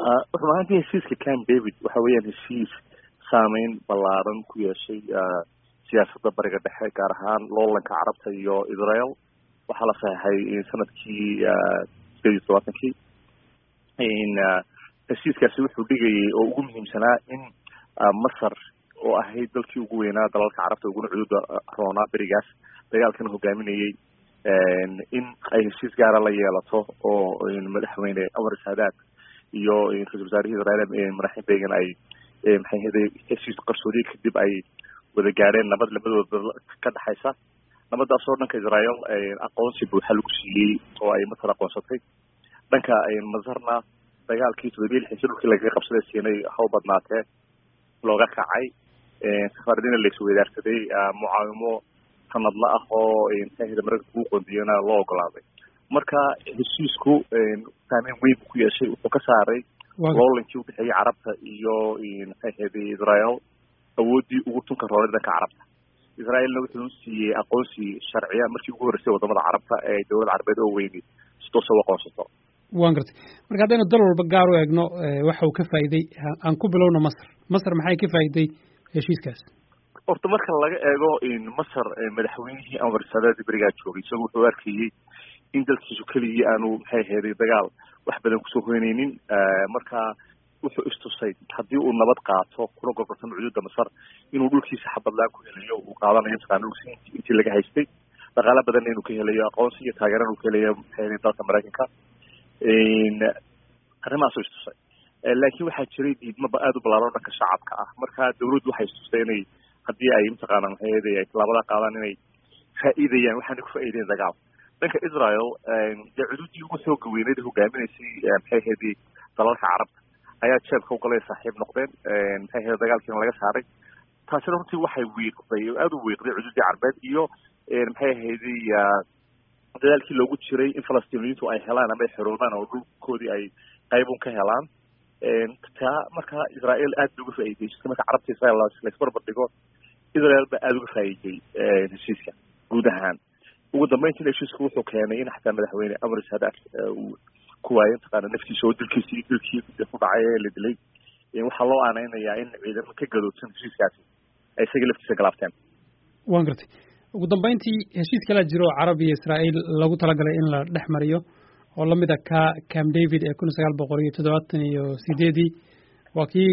run ahaantii heshiiska Camp David waxa weeyaan heshiis saameyn ballaaran ku yeeshay siyaasadda bariga dhexe gaar ahaan loolanka carabta iyo Israel waxaa la saxeexay sanadkii 2017 heshiiskaasi wuxuu dhigayay oo ugu muhiimsanaa in Masar oo ahayd dalkii ugu weynaa dalalka carabta uguna cududa roonaa berigaas dagaalkan hogaaminayay in ay heshiis gaara la yeelato oo madaxweyne Anwar Saadaat iyo ra'iisul wasaarihii Israel Menachem Begin ay maxay ahayd heshiis qarsoodi kadib ay wada gaareen nabad labadooda ka dhaxaysa nabadaas oo dhanka Israel aqoonsi buuxa lagu siiyay oo ay Masar aqoonsatay dhanka Masarna dagaalkii 2006 dhulkii laga qabsaday siinay haw badnaatee looga kacay safaradina la isku weydaarsaday mucaawimo sanadla ah oo intaaheeda marka uu qoondiyana loo ogolaaday marka heshiisku saameyn weyn ku yeeshay wuxuu ka saaray loolankii u dhexeeyay carabta iyo intaaheeda Israel awoodii ugu tunka roolay dhanka carabta Israelna wuxuu siiyay aqoonsi sharciya markii ugu horeysay wadamada carabta ee dawlad carabeed oo weyn sidoo soo aqoonsato waan gartay marka haddaynu dal walba gaar u eegno waxa uu ka faa'iiday aan ku bilowno Masar maxay ka faa'iiday heshiiskaas horta marka laga eego Masar madaxweynihii Anwar Saadaat berigaa joogay isagoo wuxuu arkayay in dalkiisu kaliya aanu maxay ahayd dagaal wax badan ku soo hoynaynin marka wuxuu istusay haddii uu nabad qaato kuna gorgortamo xuduudda Masar inuu dhulkiisa xabadlaan ku helayo uu qaadanayo taqaanulkiisa intii laga haystay dhaqaale badan inuu ka helayo aqoonsi iyo taageero uu ka helayo maxay dalka Mareykanka arrimahaas istusay laakiin waxaa jiray diidmo aad u ballaaran dhanka shacabka ah marka dawladdu waxay istusay inay haddii ay mataqaanaa maxay ahayd ay tallaabada qaadaan inay faa'iidayaan waxaana ku faa'iideen dagaal dhanka Israel xuduudii ugu xooga weyneed hogaaminaysay maxay ahayd dalalka carabta ayaa jeebka u galay saaxiib noqdeen maxay ahayd dagaalkiina laga saaray taasina runtii waxay wiiqday aad u wiiqday xuduudii carbeed iyo maxay ahayd dadaalkii loogu jiray in Falastiiniyiintu ay helaan ama ay xoroobaan oo dhulkoodii ay qayb ka helaan taa marka Israel aad uga faa'iideysay marka carabta Israel la isbarbar dhigo Israel ba aad uga faa'iiday heshiiska guud ahaan ugu dambeyntii heshiisku wuxuu keenay in xataa madaxweyne Anwar Saadaat uu ku waayay taqaana naftiisa oo dilkii ku dhacay la dilay waxaa loo aanaynayaa in ciidamada ka gadoodsan heshiiskaasi ay isaga laftiisa galaabteen waan gartay ugu dambeyntii heshiis kala jiro Carab iyo Israel lagu talagalay in la dhex mariyo oo lamid ah Camp David ee 1978 waa kii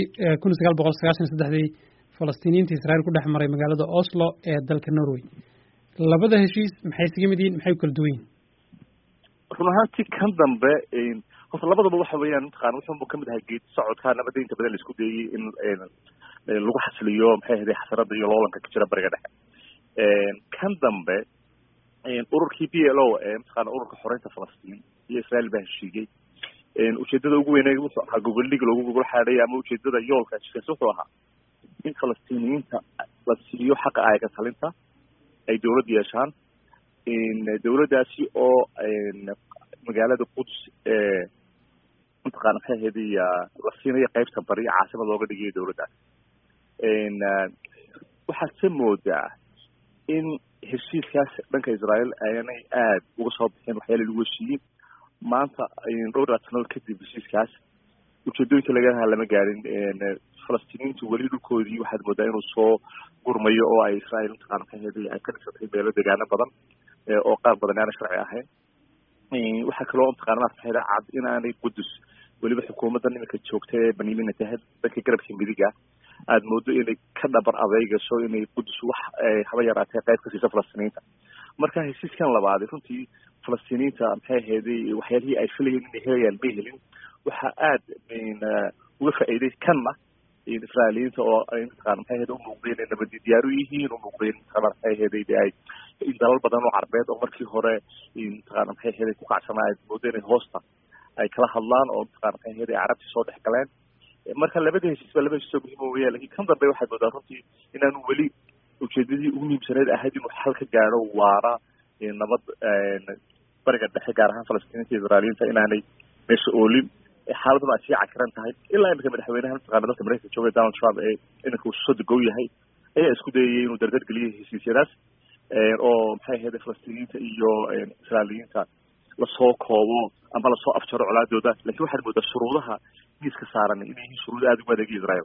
1993 Falastiiniyiinta Israel ku dhex maray magaalada Oslo ee dalka Norway labada heshiis maxay isaga mid yihiin maxay kala duwan yihiin run ahaantii kan dambe horta labadaba waxa weeyaan taqaan wuxuu ka mid yahay geed socodka nabadda inta badan la isku dayay in lagu xasiliyo maxay ahayd xasarada iyo loolanka ka jira bariga dhexe kan dambe ururkii PLO taqaan ururka xoreynta Falastiin iyo Israel baa heshiiyay ujeedada ugu weyn ee wuxuu ahaa gobolliga loogu gogol xaaday ama ujeedada yoolka heshiiskaas wuxuu ahaa in Falastiiniyiinta la siiyo xaqa ay ka talinta ay dawlad yeeshaan dawladdaasi oo magaalada Quds taqaan maxay ahayd la siinayo qaybta bari caasimad looga dhigay dawladdaas waxaa se moodaa in heshiiskaas dhanka Israel aanay aad uga soo bixin waxyaalo lagu heshiiyey maanta dhowr sano kadib heshiiskaas ujeedooyinka laga lama gaarin Falastiiniyiintu weli dhulkoodii waxaad moodaa inuu soo gurmayo oo ay Israel taqaan maxay ahayd ay ka dhisatay meelo deegaano badan oo qaar badan aan sharci ahayn waxa kale oo taqaanaa maxay cad in aanay Qudus waliba xukuumadda nimanka joogtay ee Benjamin Netanyahu dadka garabka midiga aad moodo inay ka dhabar adeygasho inay Qudus wax haba yaraatay qayb ka siisa Falastiiniyiinta marka heshiiskan labaad runtii Falastiiniyiinta maxay ahayd waxyaalihii ay filayeen inay helayaan ma helin waxa aad uga faa'iiday kanna Israailiyiinta oo ay taqaan maxay ahayd u muuqdeen nabad diyaar u yihiin u muuqdeen maxay ahayd ay in dalal badan oo carbeed oo markii hore taqaan maxay ahayd ku kacsanaa moodeen hoosta ay kala hadlaan oo taqaan maxay ahayd carabti soo dhex galeen marka labada heshiis laba heshiis muhiim ah weeyaan laakiin kan dambe waxay moodaa runtii inaanu weli ujeedadii ugu muhiimsaneed ahayd inuu xal ka gaaro waara nabad bariga dhexe gaar ahaan Falastiiniinta iyo Israailiyiinta inaanay meesha oolin xaaladdu ay sii cakiran tahay ilaa imika madaxweynaha taqaan dalka Mareykanka joogay Donald Trump ee inuu soo degow yahay ayaa isku dayay inuu dardar geliyo heshiisyadaas oo maxay ahayd Falastiiniyiinta iyo Israailiyiinta lasoo koobo ama lasoo afjaro colaadooda laakiin waxaad moodaa shuruudaha miiska saaran inay yihiin shuruud aada ugu adeegay Israel